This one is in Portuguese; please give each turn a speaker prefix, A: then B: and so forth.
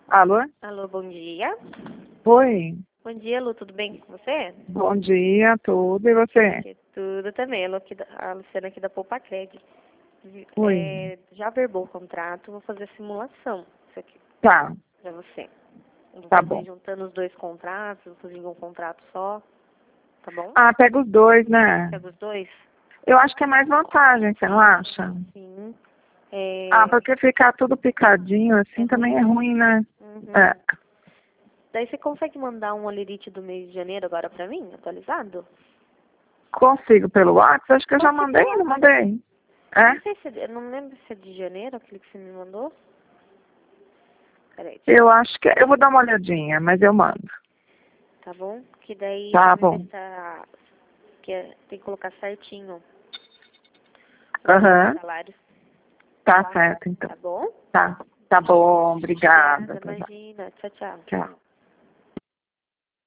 A: Alô?
B: Alô, bom dia.
A: Oi.
B: Bom dia, Lu, tudo bem com você?
A: Bom dia, tudo. E você?
B: Aqui, tudo também. A Luciana aqui da Poupa Cred.
A: Oi.
B: Já verbou o contrato, vou fazer a simulação isso aqui
A: Tá,
B: pra você. Eu vou
A: tá
B: fazer
A: bom.
B: juntando os dois contratos, vou fazer em um contrato só, tá bom?
A: Ah, pega os dois, né?
B: Pega os dois?
A: Eu acho que é mais vantagem, você não acha?
B: Sim.
A: Ah, porque ficar tudo picadinho assim
B: Ruim,
A: também é
B: né?
A: ruim, né?
B: Uhum.
A: É.
B: Daí você consegue mandar um alerite do mês de janeiro agora pra mim, atualizado?
A: Consigo pelo WhatsApp? Acho que eu já
B: Pode ser
A: mandei,
B: pelo
A: não
B: WhatsApp.
A: mandei? É?
B: Não sei se eu não lembro se é de janeiro aquele que você me mandou. Peraí, deixa eu
A: Eu
B: ver.
A: acho que eu vou dar uma olhadinha, mas eu mando.
B: Tá bom? Que daí
A: Tá
B: pra mim ver
A: bom.
B: se tá. Tem que colocar certinho os
A: Aham.
B: salários,
A: Tá certo, então.
B: tá bom?
A: Tá. Tá bom, obrigada.
B: Obrigada, imagina. Tchau, tchau.
A: Tchau.